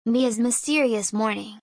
Mia's mysterious morning.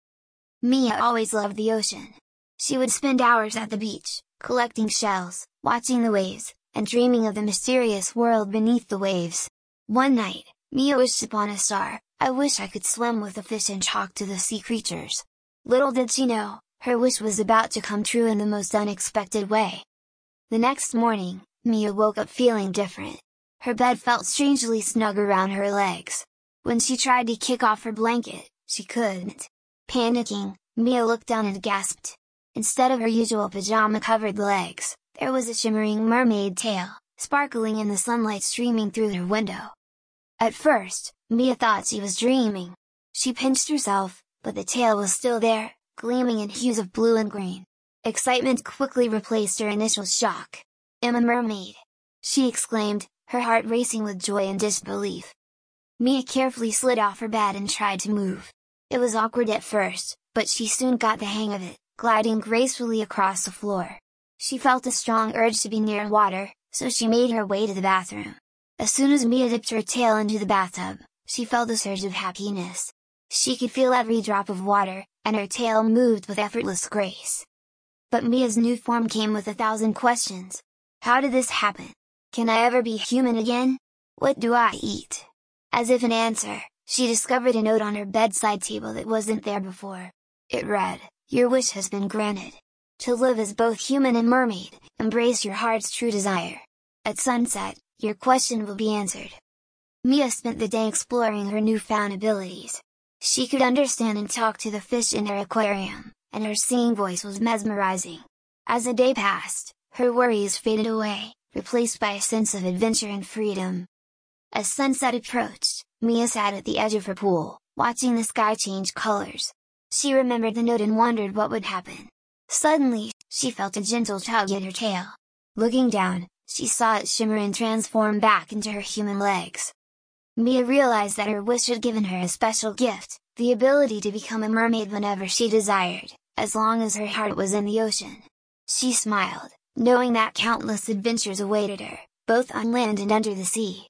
Mia always loved the ocean. She would spend hours at the beach, collecting shells, watching the waves, and dreaming of the mysterious world beneath the waves. One night, Mia wished upon a star, "I wish I could swim with the fish and talk to the sea creatures." Little did she know, her wish was about to come true in the most unexpected way. The next morning, Mia woke up feeling different. Her bed felt strangely snug around her legs. When she tried to kick off her blanket, she couldn't. Panicking, Mia looked down and gasped. Instead of her usual pajama-covered legs, there was a shimmering mermaid tail, sparkling in the sunlight streaming through her window. At first, Mia thought she was dreaming. She pinched herself, but the tail was still there, gleaming in hues of blue and green. Excitement quickly replaced her initial shock. "I'm a mermaid!" she exclaimed, her heart racing with joy and disbelief. Mia carefully slid off her bed and tried to move. It was awkward at first, but she soon got the hang of it, gliding gracefully across the floor. She felt a strong urge to be near water, so she made her way to the bathroom. As soon as Mia dipped her tail into the bathtub, she felt a surge of happiness. She could feel every drop of water, and her tail moved with effortless grace. But Mia's new form came with 1,000 questions. How did this happen? Can I ever be human again? What do I eat? As if an answer, she discovered a note on her bedside table that wasn't there before. It read, "Your wish has been granted. To live as both human and mermaid, embrace your heart's true desire. At sunset, your question will be answered." Mia spent the day exploring her newfound abilities. She could understand and talk to the fish in her aquarium, and her singing voice was mesmerizing. As the day passed, her worries faded away, replaced by a sense of adventure and freedom. As sunset approached, Mia sat at the edge of her pool, watching the sky change colors. She remembered the note and wondered what would happen. Suddenly, she felt a gentle tug at her tail. Looking down, she saw it shimmer and transform back into her human legs. Mia realized that her wish had given her a special gift, the ability to become a mermaid whenever she desired, as long as her heart was in the ocean. She smiled, knowing that countless adventures awaited her, both on land and under the sea.